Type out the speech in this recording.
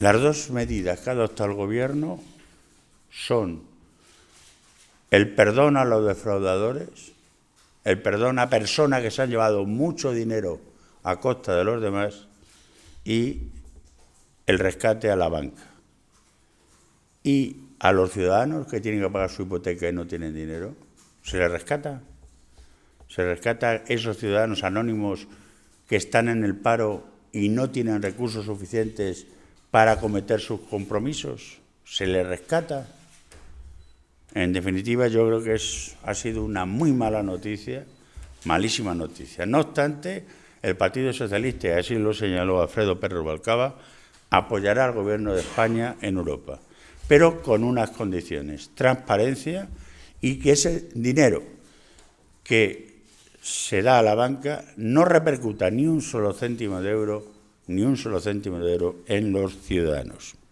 Las dos medidas que ha adoptado el Gobierno son el perdón a los defraudadores, el perdón a personas que se han llevado mucho dinero a costa de los demás y el rescate a la banca. Y a los ciudadanos que tienen que pagar su hipoteca y no tienen dinero, ¿se les rescata? ¿Se rescata a esos ciudadanos anónimos que están en el paro y no tienen recursos suficientes para acometer sus compromisos? ¿Se les rescata? En definitiva, yo creo que ha sido una muy mala noticia, malísima noticia. No obstante, el Partido Socialista, y así lo señaló Alfredo Pérez Rubalcaba, apoyará al Gobierno de España en Europa, pero con unas condiciones: transparencia y que ese dinero que se da a la banca no repercuta ni un solo céntimo de euro en los ciudadanos.